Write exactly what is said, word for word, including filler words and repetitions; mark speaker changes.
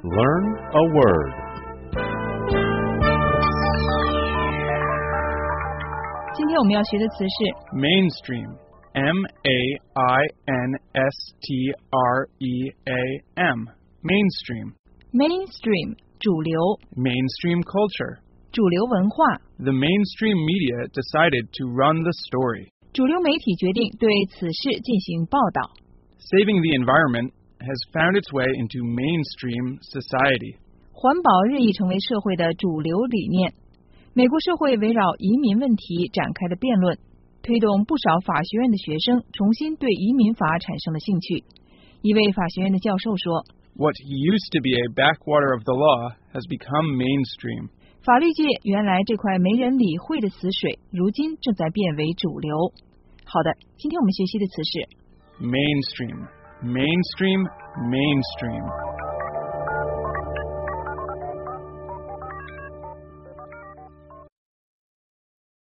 Speaker 1: Learn a word.
Speaker 2: Mainstream. M A I N S T R E A M. Mainstream.
Speaker 3: Mainstream 主流
Speaker 2: Mainstream culture.
Speaker 3: 主流文化
Speaker 2: The mainstream media decided to run the story.
Speaker 3: 主流媒体决定对此事进行报道
Speaker 2: Saving the environment has found its way into mainstream society.
Speaker 3: 环保日益成为社会的主流理念。美国社会围绕移民问题展开的辩论，推动不少法学院的学生重新对移民法产生了兴趣。一位法学院的教授说
Speaker 2: What used to be a backwater of the law has become mainstream.
Speaker 3: 法律界原来这块没人理会的死水，如今正在变为主流。好的，今天我们学习的词是
Speaker 2: Mainstream. Mainstream. Mainstream.